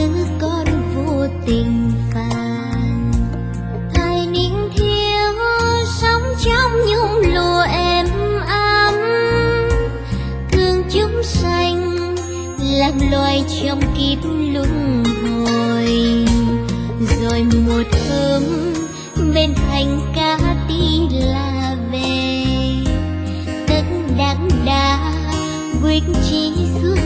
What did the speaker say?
như con vô tình phàn. Thời niên thiếu sống trong nhung lụa êm ấm, thương chúng sanh làm loài trong kiếp luân hồi. Rồi một hôm bên thành cá tí là về, tất đắc đã quyết chí suốt